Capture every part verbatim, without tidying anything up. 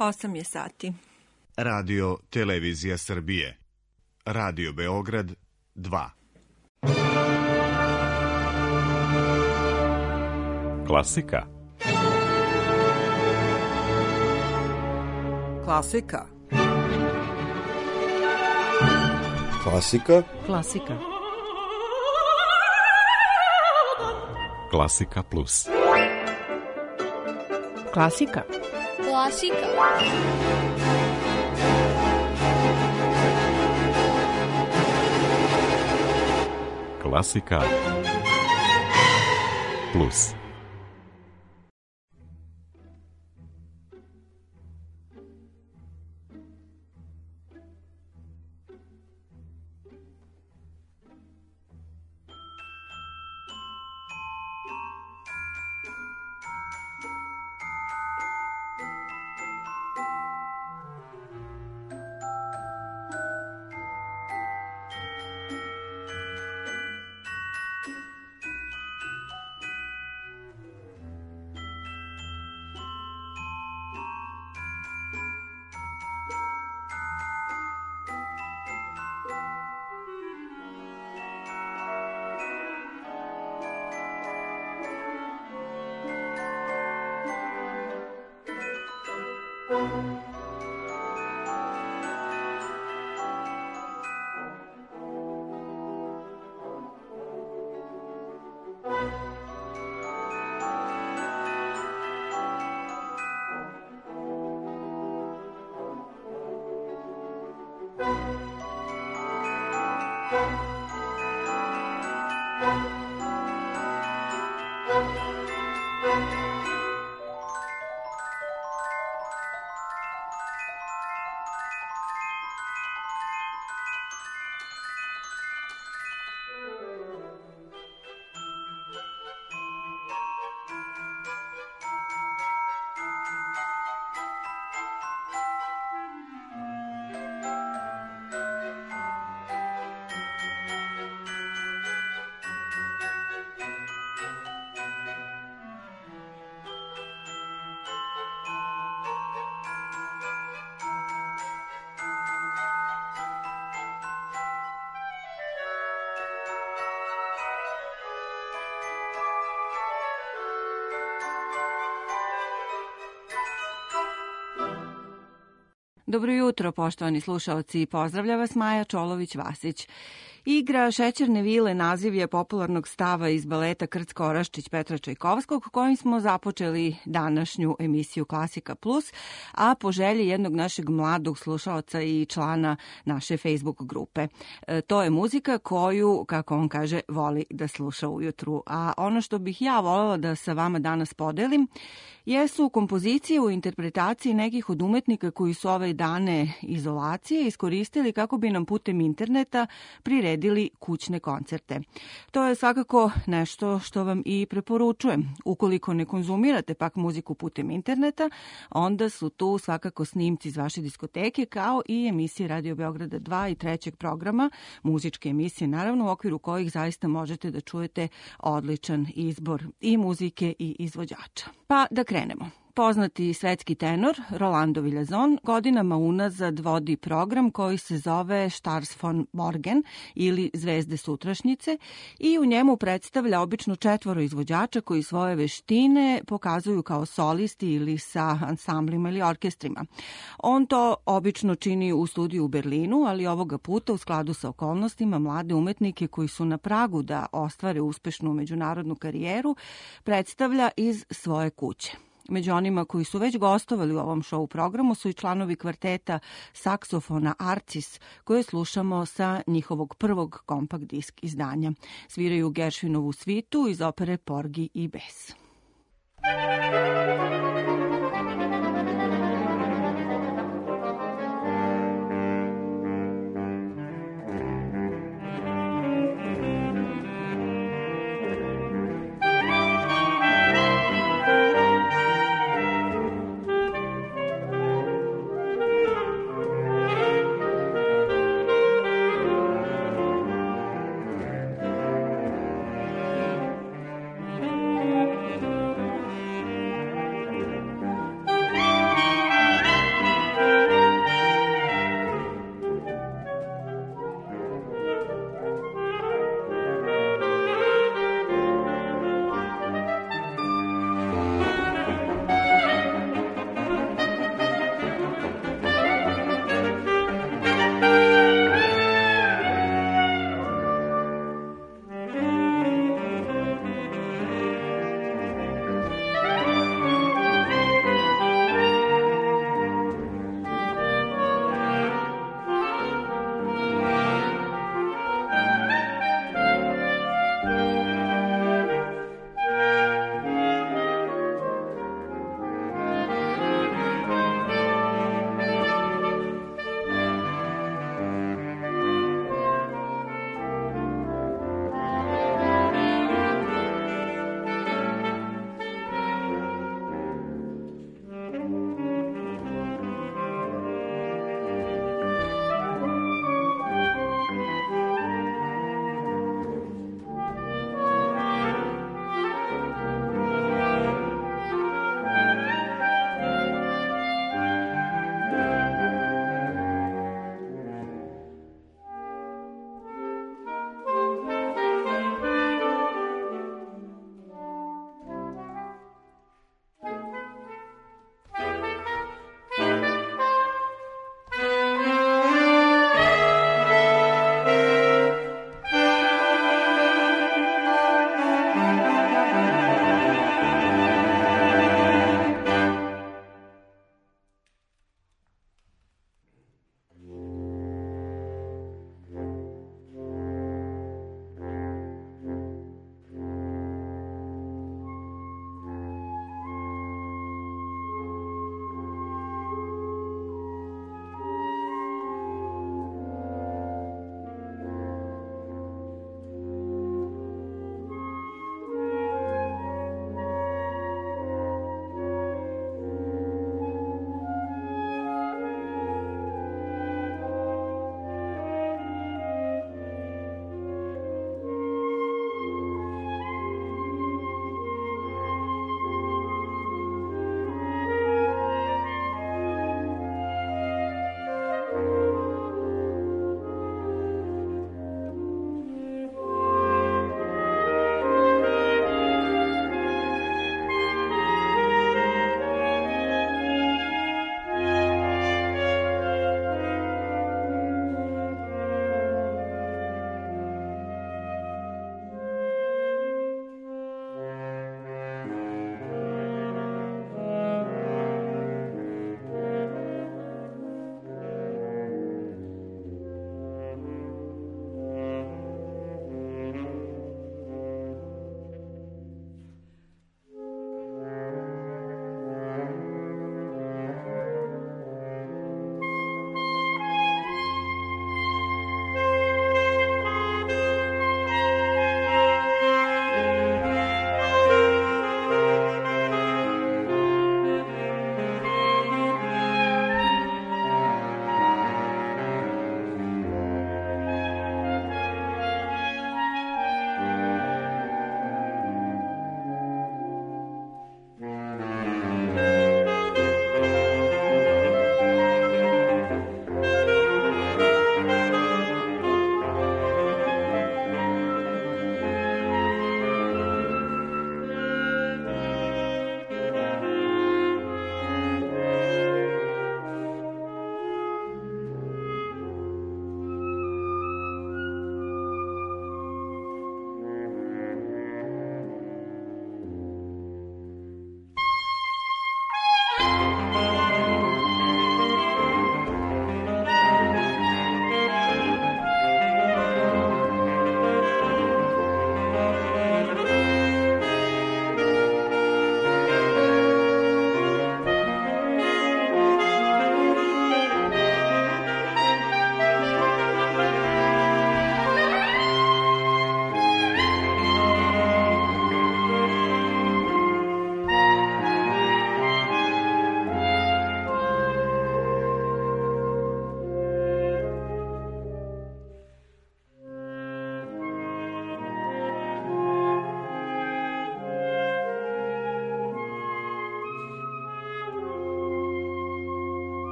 osam je sati. Radio Televizija Srbije. Radio Beograd dva. Klasika. Klasika. Klasika. Klasika. Klasika plus. Klasika. Klasika. Klasika plus. Dobro jutro, poštovani slušaoci. Pozdravlja vas Maja Čolović-Vasić. Igra Šećerne vile naziv je popularnog stava iz baleta Krcko Oraščić Petra Čajkovskog, kojim smo započeli današnju emisiju Klasika plus, a po želji jednog našeg mladog slušaoca i člana naše Facebook grupe. E, to je muzika koju, kako on kaže, voli da sluša ujutru. A ono što bih ja voljela da sa vama danas podelim jesu kompozicije u interpretaciji nekih od umetnika koji su ove dane izolacije iskoristili kako bi nam putem interneta priredili kućne koncerte. To je svakako nešto što vam i preporučujem. Ukoliko ne konzumirate pak muziku putem interneta, onda su tu svakako snimci iz vaše diskoteke, kao i emisije Radio Beograda dva i trećeg programa, muzičke emisije, naravno, u okviru kojih zaista možete da čujete odličan izbor i muzike i izvođača. Pa da krenemo. Poznati svetski tenor Rolando Villazon godinama unazad vodi program koji se zove Stars von Morgen ili Zvezde sutrašnjice i u njemu predstavlja obično četvoro izvođača koji svoje veštine pokazuju kao solisti ili sa ansamblima ili orkestrima. On to obično čini u studiju u Berlinu, ali ovoga puta u skladu sa okolnostima mlade umetnike koji su na pragu da ostvare uspešnu međunarodnu karijeru predstavlja iz svoje kuće. Među onima koji su već gostovali u ovom show programu su i članovi kvarteta saksofona Arcis, koje slušamo sa njihovog prvog kompakt disk izdanja. Sviraju Gershwinovu svitu iz opere Porgy i Bess.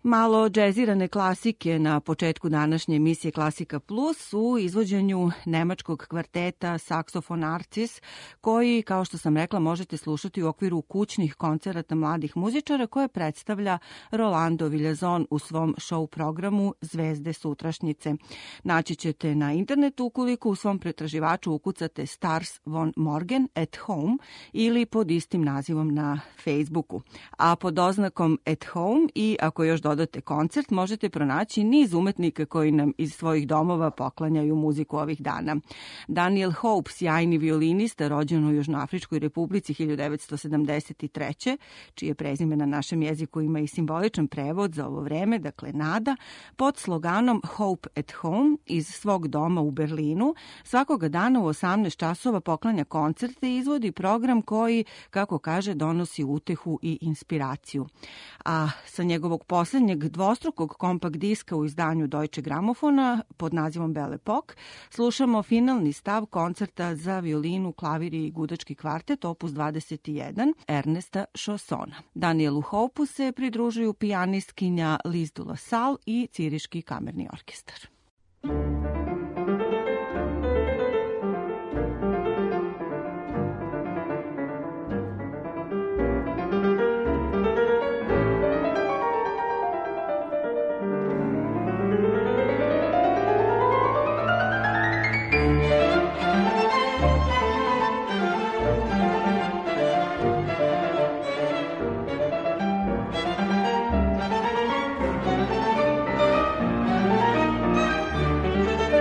Malo džezirane klasike na početku današnje emisije Klasika Plus u izvođenju nemačkog kvarteta Saxofon Arcis, koji, kao što sam rekla, možete slušati u okviru kućnih koncerata mladih muzičara koje predstavlja Rolando Villazon u svom show programu Zvezde sutrašnjice. Naći ćete na internetu ukoliko u svom pretraživaču ukucate Stars von Morgen at Home ili pod istim nazivom na Facebooku. A pod oznakom at Home i ako još dodate koncert, možete pronaći niz umetnika koji nam iz svojih domova poklanjaju muziku ovih dana. Daniel Hope, sjajni violinista, rođen u Južnoafričkoj Republici hiljadu devetsto sedamdeset treće, čije prezime na našem jeziku ima i simboličan prevod za ovo vreme, dakle nada, pod sloganom Hope at Home iz svog doma u Berlinu, svakoga dana u osamnaest časova poklanja koncerte i izvodi program koji, kako kaže, donosi utehu i inspiraciju. A sa njegovog posljednjeg dvostrukog kompakt diska u izdanju Deutsche Gramofona pod nazivom Belle Epoque slušamo finalni stav koncerta za violinu, klavir i gudački kvartet opus dvadeset jedan Ernesta Chaussona. Danielu Hopu se pridružuju pijanistkinja Lise de la Salle i Ciriški kamerni orkestar. Thank you.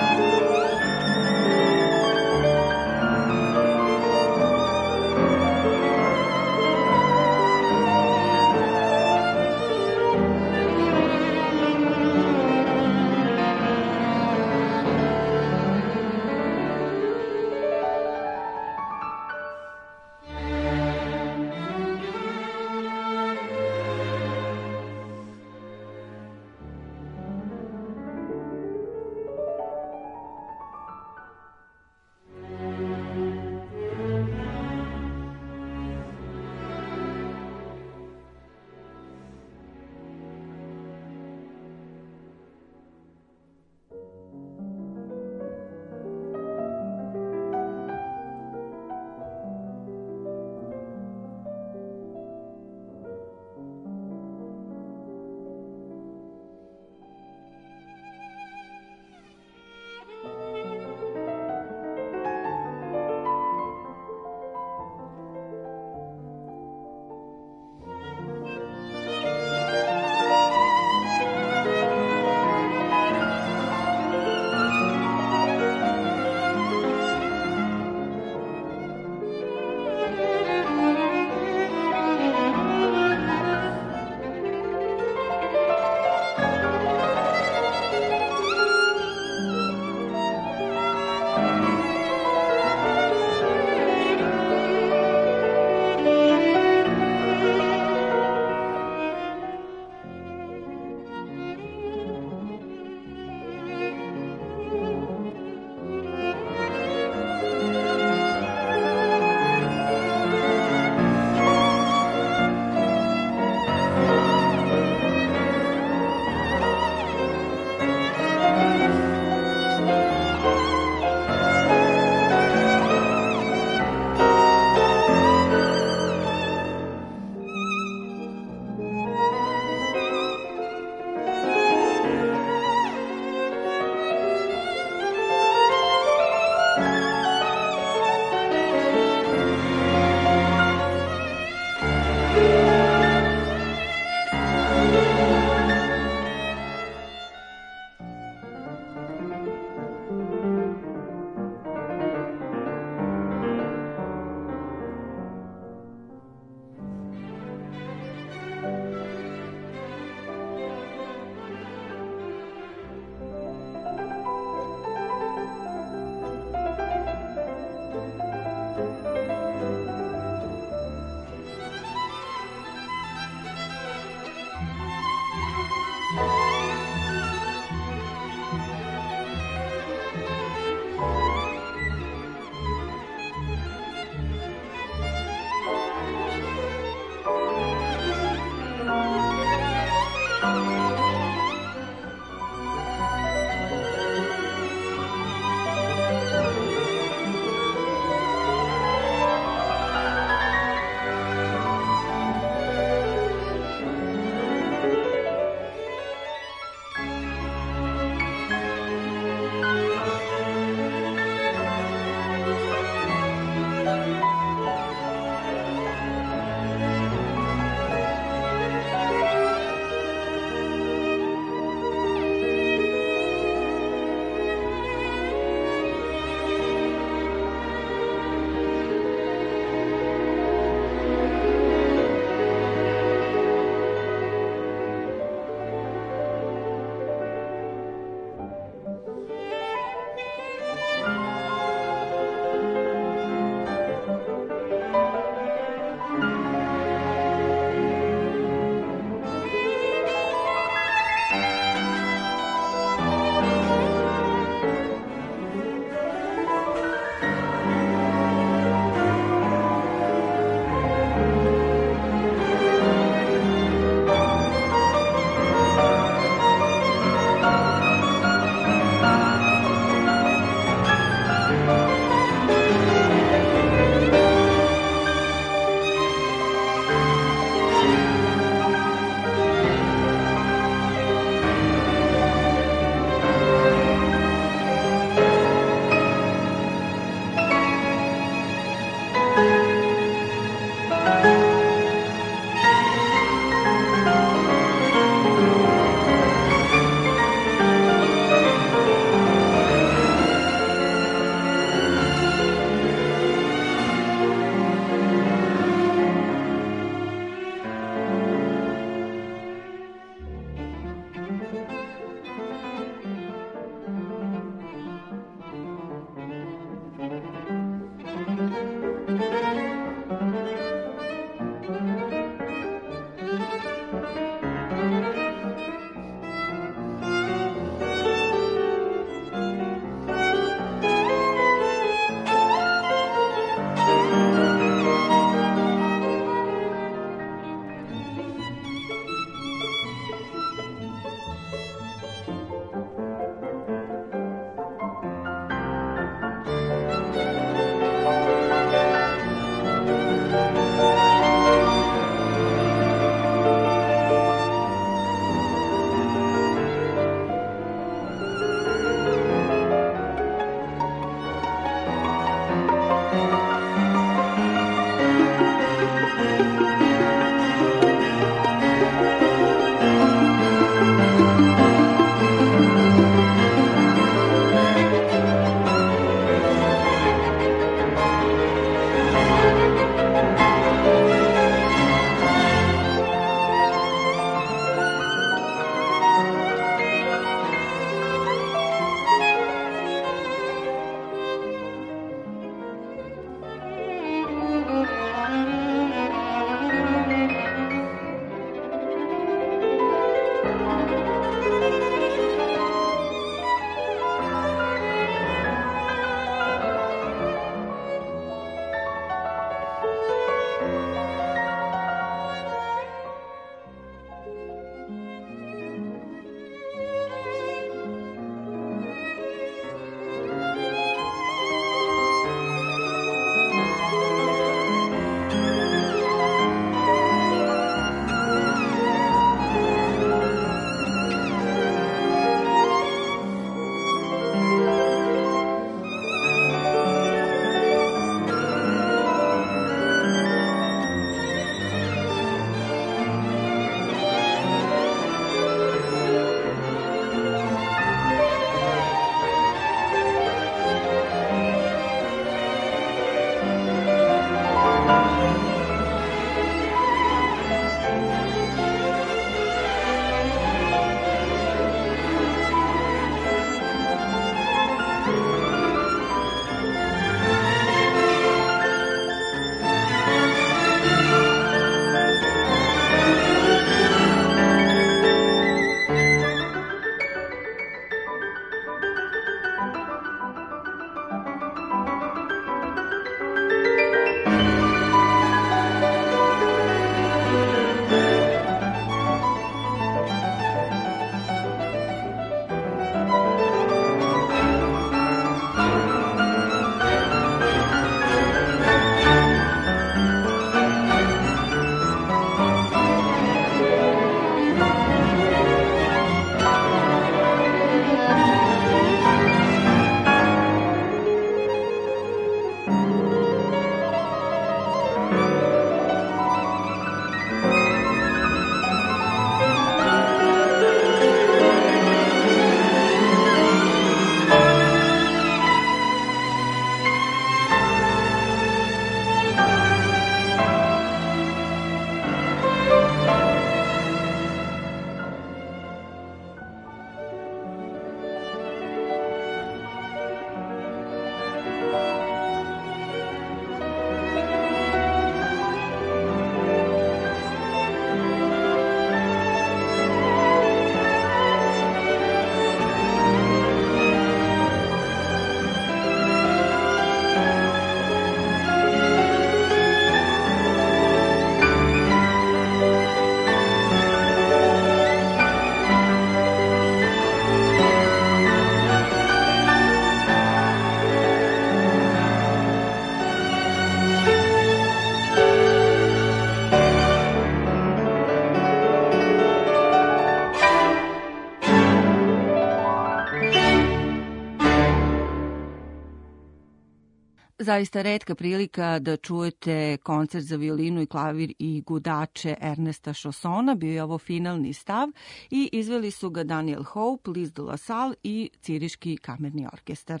zaista retka prilika da čujete koncert za violinu i klavir i gudače Ernesta Chaussona. Bio je ovo finalni stav i izveli su ga Daniel Hope, Liz de la Salle i Ciriški kamerni orkestar.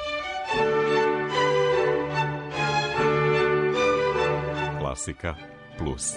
Klasika plus.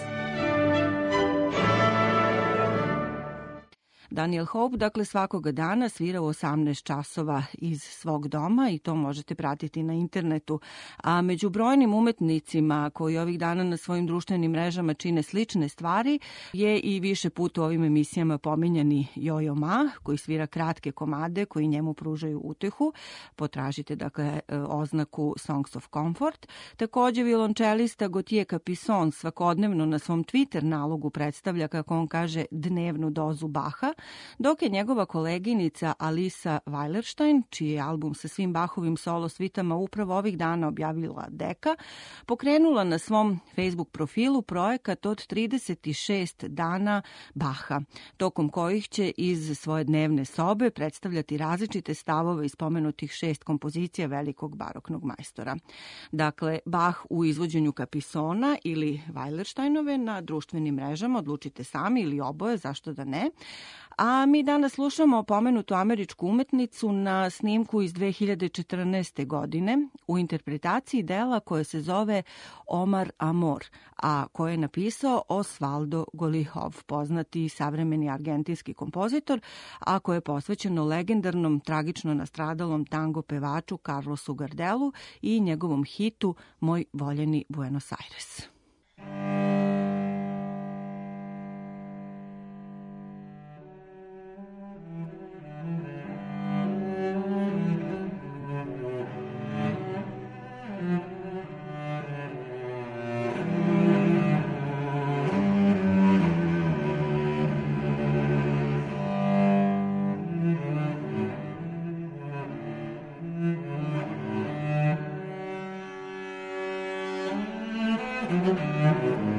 Daniel Hope, dakle, svakoga dana svira u osamnaest časova iz svog doma i to možete pratiti na internetu. A među brojnim umetnicima koji ovih dana na svojim društvenim mrežama čine slične stvari je i više puta u ovim emisijama pominjani Yo-Yo Ma, koji svira kratke komade koji njemu pružaju utehu. Potražite, dakle, oznaku Songs of Comfort. Takođe, violončelista Gauthier Capuçon svakodnevno na svom Twitter nalogu predstavlja, kako on kaže, dnevnu dozu Baha, dok je njegova koleginica Alisa Weilerstein, čiji je album sa svim Bachovim solo svitama upravo ovih dana objavila Deka, pokrenula na svom Facebook profilu projekat od trideset šest dana Baha, tokom kojih će iz svoje dnevne sobe predstavljati različite stavove iz spomenutih šest kompozicija velikog baroknog majstora. Dakle, Bach u izvođenju Capuçona ili Weilersteinove na društvenim mrežama, odlučite sami ili oboje, zašto da ne. A mi danas slušamo pomenutu američku umetnicu na snimku iz dve hiljade četrnaeste. godine u interpretaciji dela koje se zove Omar Amor, a koje je napisao Osvaldo Golihov, poznati savremeni argentinski kompozitor, a koje je posvećeno legendarnom, tragično nastradalom tango pevaču Carlosu Gardelu i njegovom hitu Moj voljeni Buenos Aires. Thank you.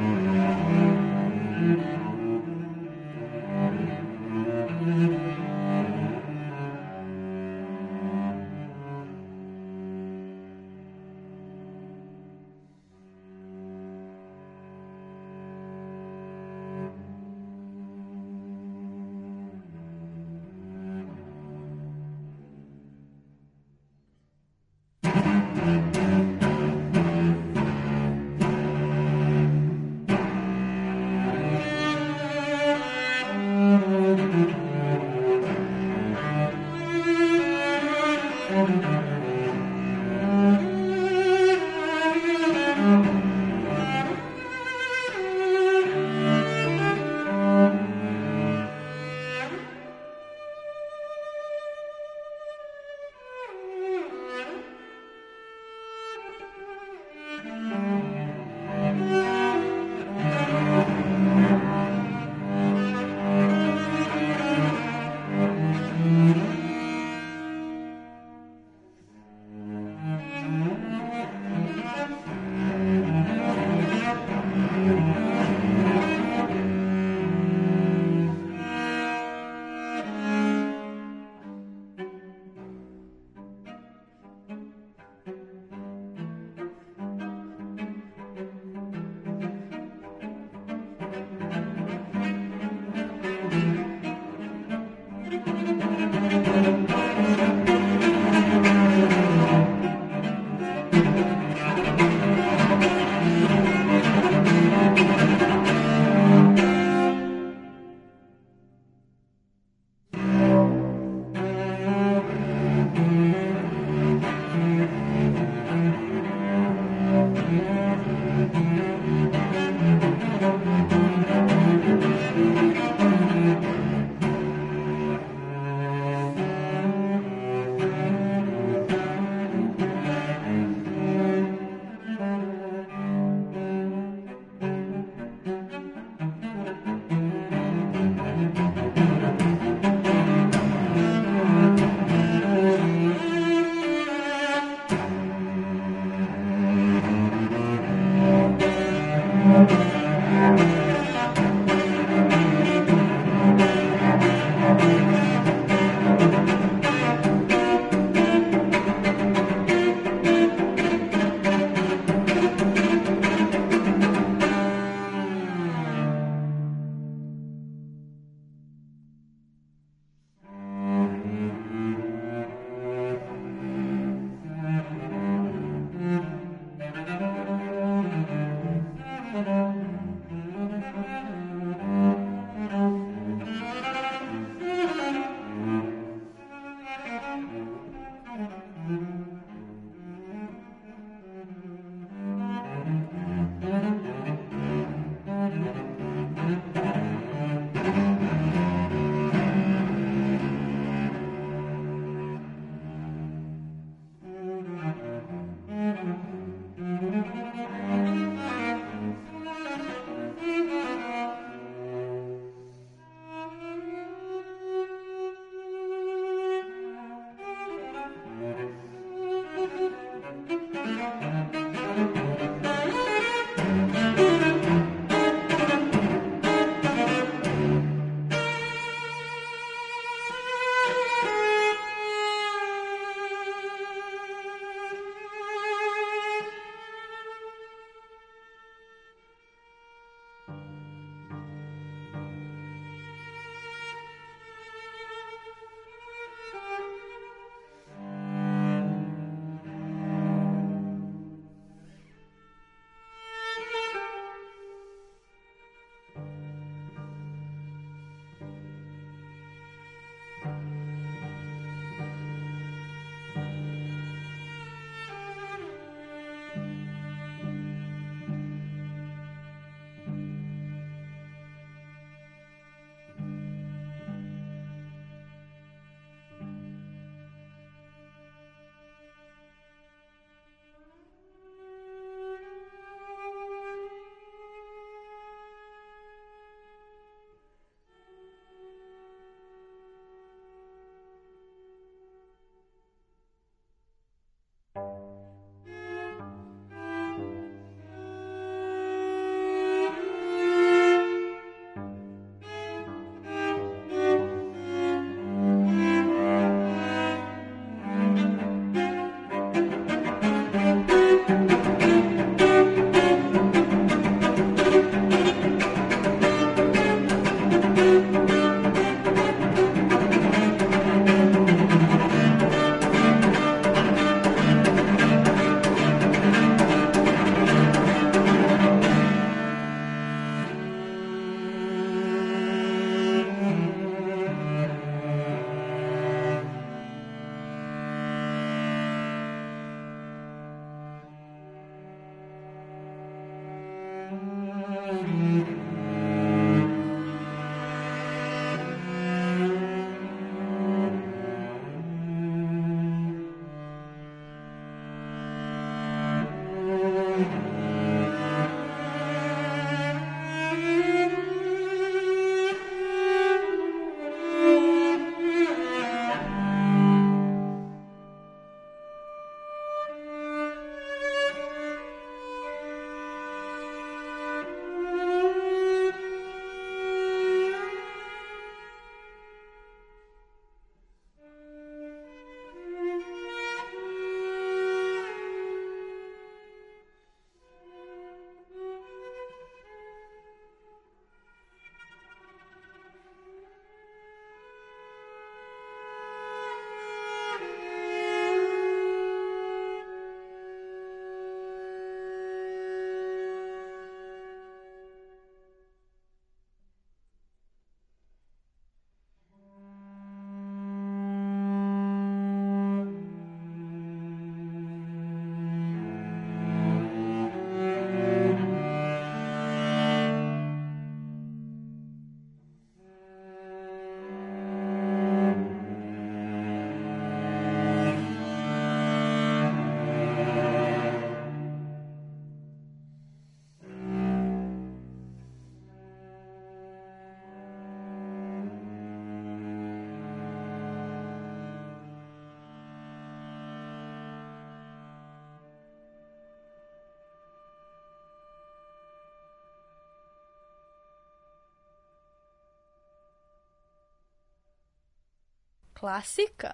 Klasika.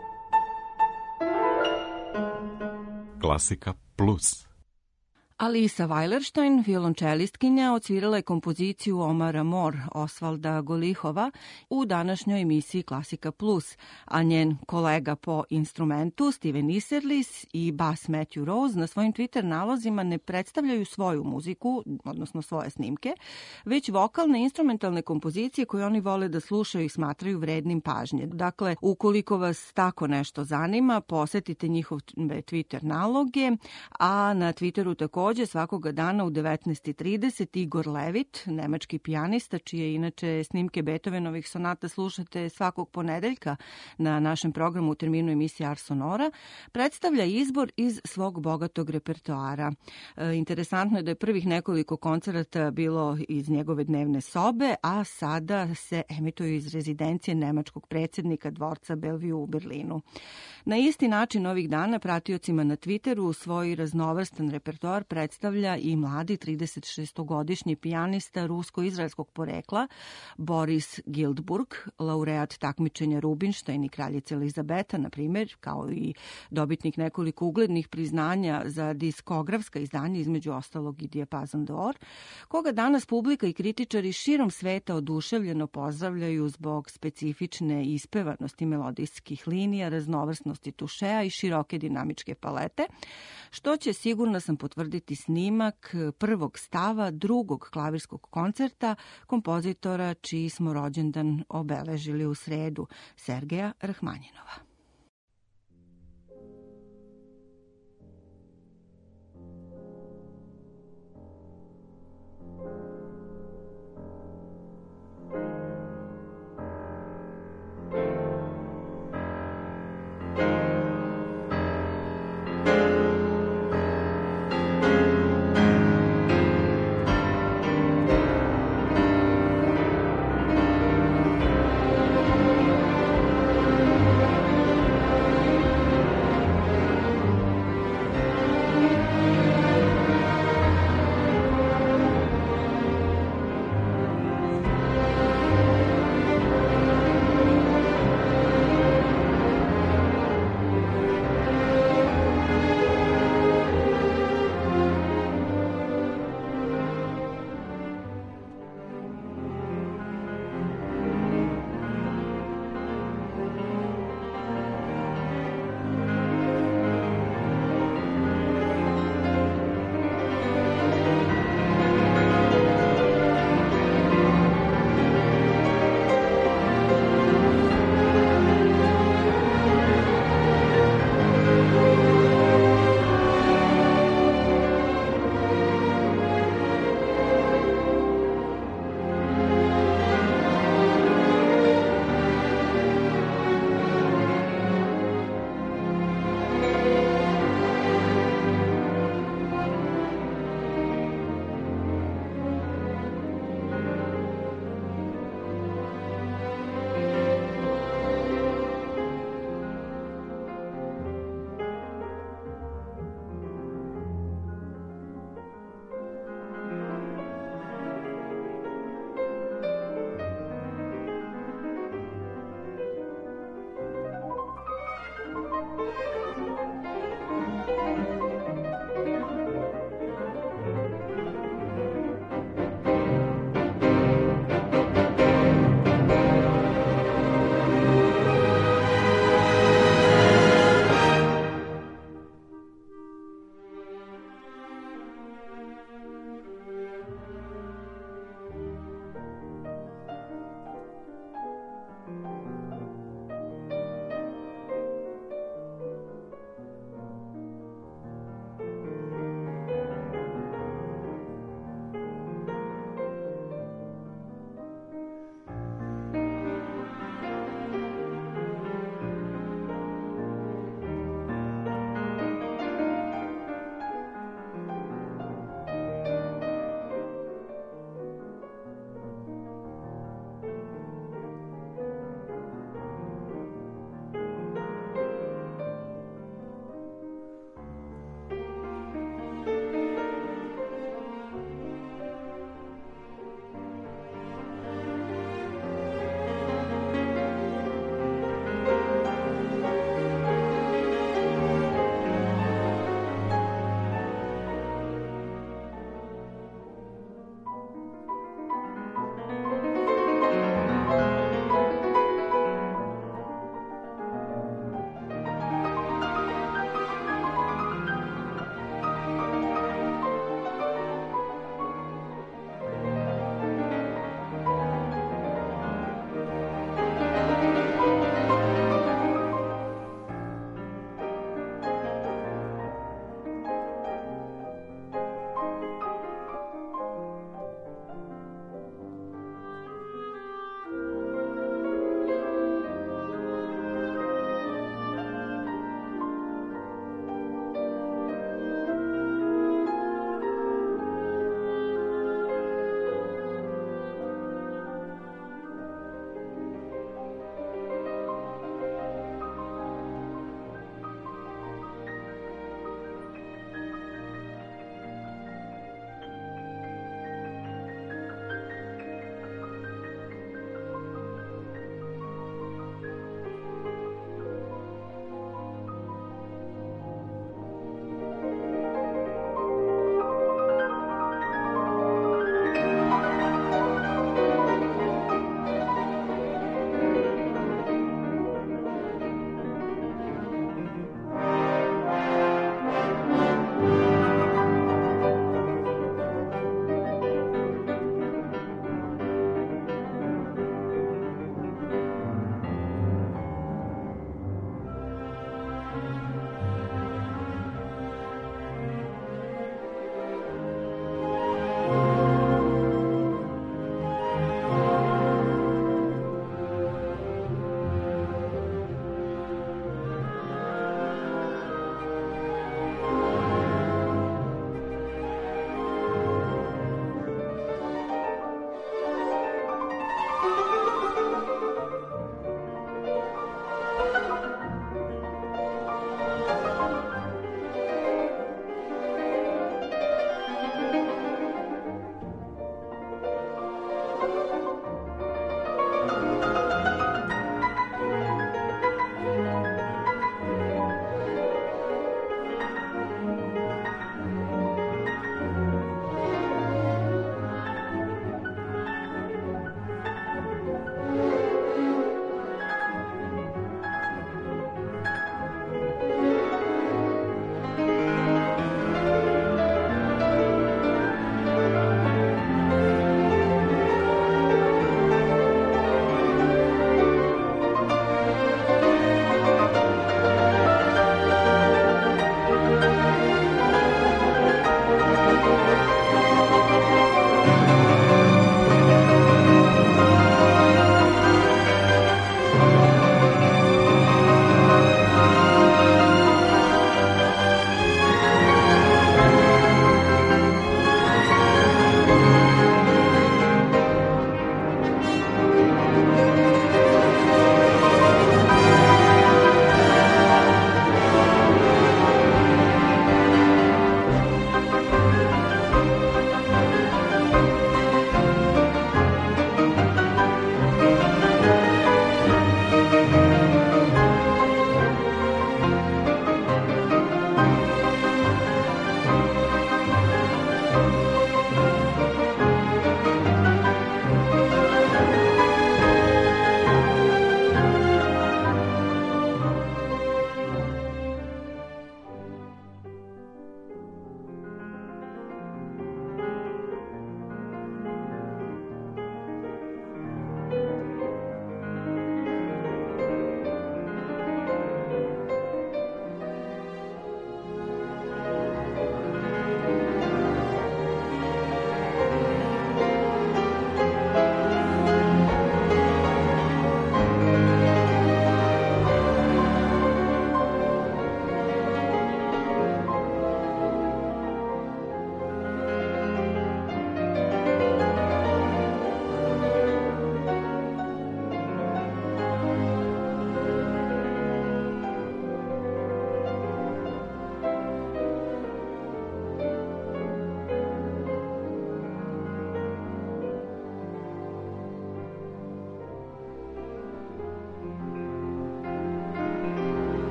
Klasika plus. Alisa Weilerstein, violončelistkinja, odsvirala je kompoziciju Omara Mor Osvalda Golihova u današnjoj emisiji Klasika plus, a njen kolega po instrumentu Steven Isserlis i bas Matthew Rose na svojim Twitter nalozima ne predstavljaju svoju muziku, odnosno svoje snimke, već vokalne instrumentalne kompozicije koje oni vole da slušaju i smatraju vrednim pažnje. Dakle, ukoliko vas tako nešto zanima, posetite njihove Twitter naloge, a na Twitteru takođe Takođe, svakoga dana u devetnaest i trideset Igor Levit, nemački pijanista, čije inače snimke Beethovenovih sonata slušate svakog ponedeljka na našem programu u terminu emisije Ars Sonora, predstavlja izbor iz svog bogatog repertoara. E, interesantno je da je prvih nekoliko koncerata bilo iz njegove dnevne sobe, a sada se emituju iz rezidencije nemačkog predsjednika dvorca Bellevue u Berlinu. Na isti način ovih dana pratiocima na Twitteru svoj raznovrstan repertoar predstavlja i mladi tridesetšestogodišnji pijanista rusko-izraelskog porekla Boris Giltburg, laureat takmičenja Rubinštajn i kraljice Elizabeta, na primjer, kao i dobitnik nekoliko uglednih priznanja za diskografska izdanja, između ostalog i Dijapazon d'Or, koga danas publika i kritičari širom sveta oduševljeno pozdravljaju zbog specifične ispevanosti melodijskih linija, raznovrsnosti tušeja i široke dinamičke palete, što će, sigurno sam, potvrditi snimak prvog stava drugog klavirskog koncerta kompozitora čiji smo rođendan obeležili u sredu, Sergeja Rahmanjinova.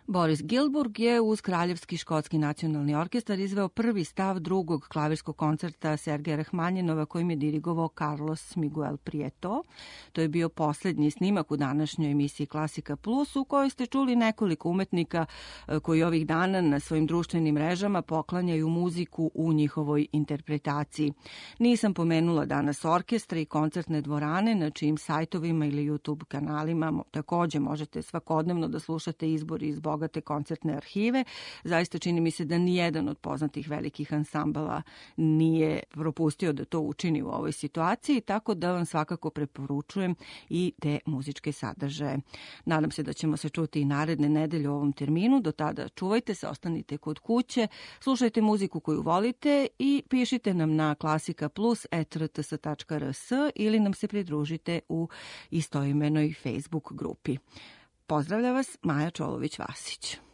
Boris Gilburg je uz Kraljevski škotski nacionalni orkestar izveo prvi stav drugog klavirskog koncerta Sergeja Rahmanjinova kojim je dirigovao Carlos Miguel Prieto. To je bio poslednji snimak u današnjoj emisiji Klasika Plus u kojoj ste čuli nekoliko umetnika koji ovih dana na svojim društvenim mrežama poklanjaju muziku u njihovoj interpretaciji. Nisam pomenula danas orkestre i koncertne dvorane na čijim sajtovima ili YouTube kanalima takođe možete svakodnevno da slušate izbor iz bogate koncertne arhive. Zaista čini mi se da nijedan od poznatih velikih ansambala nije propustio da to učini u ovoj situaciji, tako da vam svakako preporučujem i te muzičke sadržaje. Nadam se da ćemo se čuti i naredne nedelje u ovom terminu. Do tada čuvajte se, ostanite kod kuće, slušajte muziku koju volite i pišite nam na klasika plus at r t s tačka r s ili nam se pridružite u istoimenoj Facebook grupi. Pozdravlja vas Maja Čolović-Vasić.